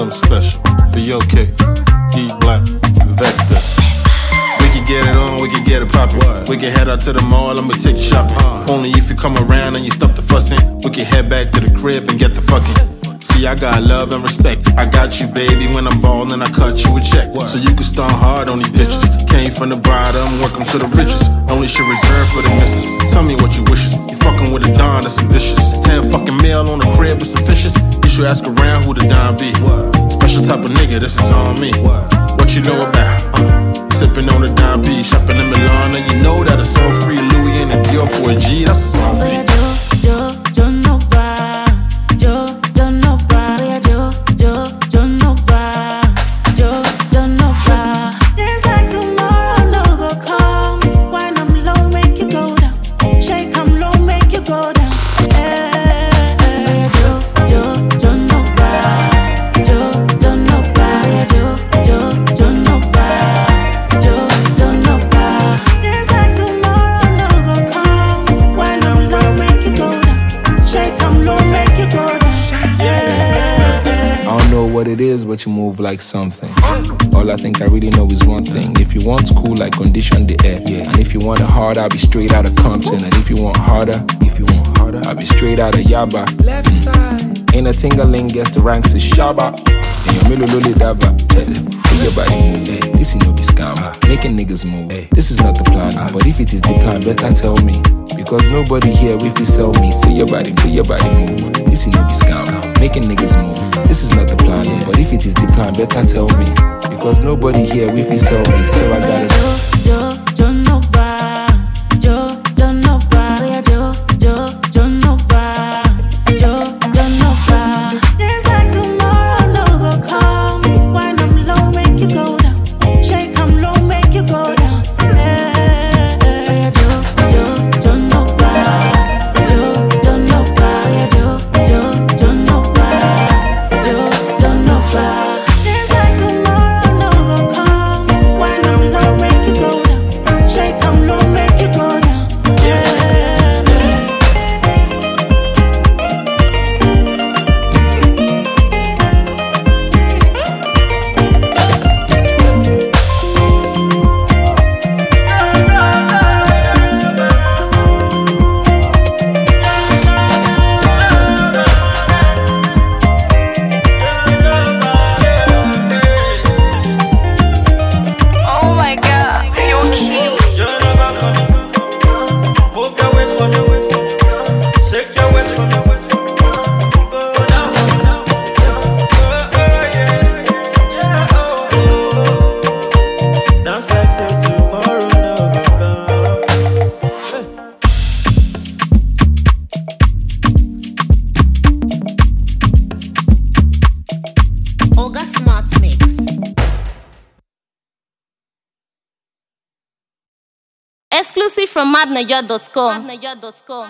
something special for your cake. E Black, Vector. We can get it on, we can get it poppin'. We can head out to the mall, I'ma take you shopping. Only if you come around and you stop the fussin'. We can head back to the crib and get the fucking. See, I got love and respect. I got you, baby. When I'm ballin', I cut you a check. So you can start hard on these bitches. Came from the bottom, work 'em to the richest. Only shit reserved for the missus. Tell me what you wishes. You fucking with a Don that's ambitious. 10 fucking mil on the crib with some fishes. You should ask around who the Don be. Special type of nigga, this is on me. What you know about? Sippin' on the Don B, shopping in Milan, and you know that it's all free. Louis and the Dior for a G, that's a small fee. Yo no pa, yo no pa, yo no pa, yo no pa. Days like tomorrow no go come. When I'm low, make you go down. Shake, I'm low, make you go down. Yo no pa, yo no pa, yo no pa. What it is, but you move like something. All I think I really know is one thing. If you want cool, like condition the air. And if you want it hard, I'll be straight out of Compton. And if you want harder, I'll be straight out of Yaba. Left side. Ain't a tingling, guess the ranks is Shaba. And your middle loli daba. Feel your body move. This is no be scam. Making niggas move. This is not the plan. But if it is the plan, better tell me. Because nobody here if you sell me. Feel your body move. This is no be scam. Making niggas move. This is not the plan. But if it is the plan, better tell me. Because nobody here if you sell me. So I gotta yo no pa, yo no pa, yo no pa, yo no pa. Days like tomorrow no go come. When I'm low, make you go down. Shake, I'm low, make you go down. Yo no pa, yo no pa, yo no pa, yo no pa. Days like tomorrow no go come. When I'm low, make you go down. Shake, I'm low, make you go down. Oh my God, you're cute. Move your waist for me. Shake your waist for me. Go down. Yeah. Dance like say tomorrow no go come. Olga Smart Mix. Exclusive from madnaja.com.